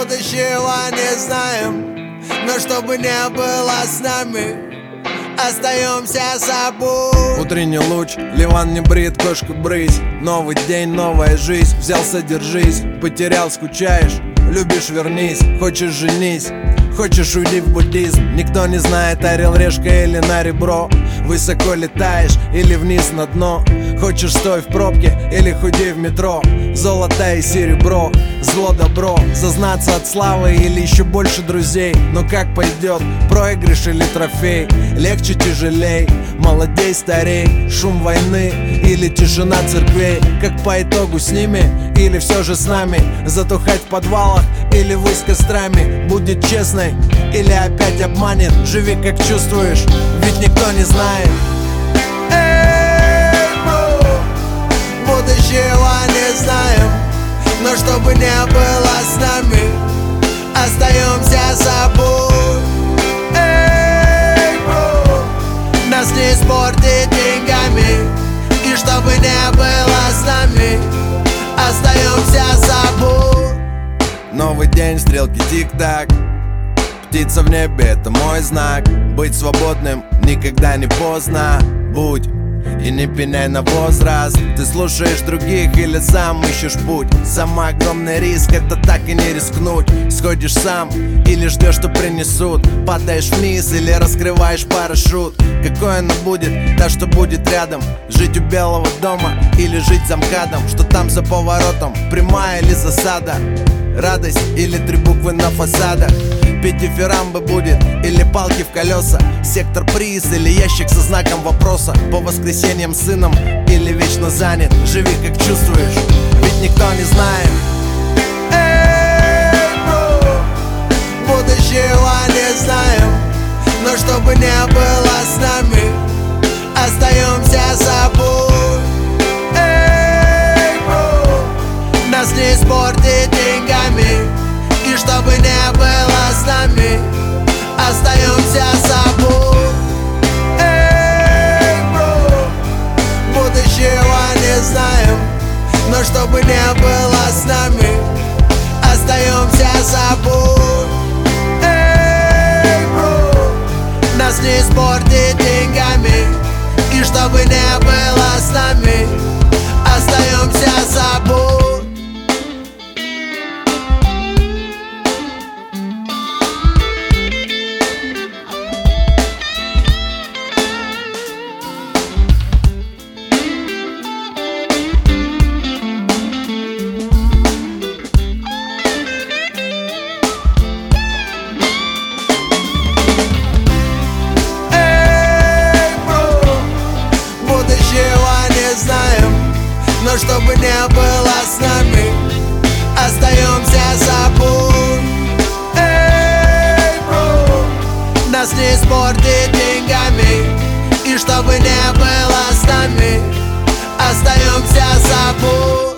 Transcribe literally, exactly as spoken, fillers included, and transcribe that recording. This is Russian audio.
Будущего не знаем, но чтобы не было с нами, остаемся собой. Утренний луч, Ливан не брит, кошка брысь. Новый день, новая жизнь, взялся, держись. Потерял, скучаешь, любишь, вернись. Хочешь, женись, хочешь, уйди в буддизм. Никто не знает, орел, решка или на ребро. Высоко летаешь или вниз на дно. Хочешь, стой в пробке или худей в метро. Золото и серебро, зло, добро. Зазнаться от славы или еще больше друзей. Но как пойдет, проигрыш или трофей? Легче, тяжелей, молодей, старей. Шум войны или тишина церквей? Как по итогу с ними или все же с нами? Затухать в подвалах или высь кострами? Будет честной или опять обманет? Живи как чувствуешь, ведь никто не знает. Эй, бро, будущего не знаем, но чтобы не было с нами, остаемся собой. Эй, бро, нас не испортит деньгами, и чтобы не было с нами, остаемся собой. Новый день, стрелки тик-так. Птица в небе, это мой знак. Быть свободным никогда не поздно. Будь и не пеняй на возраст. Ты слушаешь других или сам ищешь путь. Самый огромный риск — это так и не рискнуть. Сходишь сам или ждешь, что принесут. Падаешь вниз или раскрываешь парашют. Какой оно будет, та, что будет рядом? Жить у Белого дома или жить за МКАДом? Что там за поворотом, прямая или засада? Радость или три буквы на фасадах? Петь дифирамбы будет или палки в колеса? Сектор приз или ящик со знаком вопроса? По воскресеньям с сыном или вечно занят? Живи как чувствуешь, ведь никто не знает. Эй, бро, будущего не знаем, но чтобы не было с нами, остаемся собой. Эй, бро, нас не испортит деньгами, и чтобы не было с нами, остаемся собой. Эй, бро, будущего не знаем, но чтобы не было с нами, остаемся собой. Эй, бро, нас не испортит деньгами, и чтобы не было с нами, остаемся собой. Но чтобы не было с нами, остаемся собой. Эй, бро, нас не испортит деньгами, и чтобы не было с нами, остаемся собой.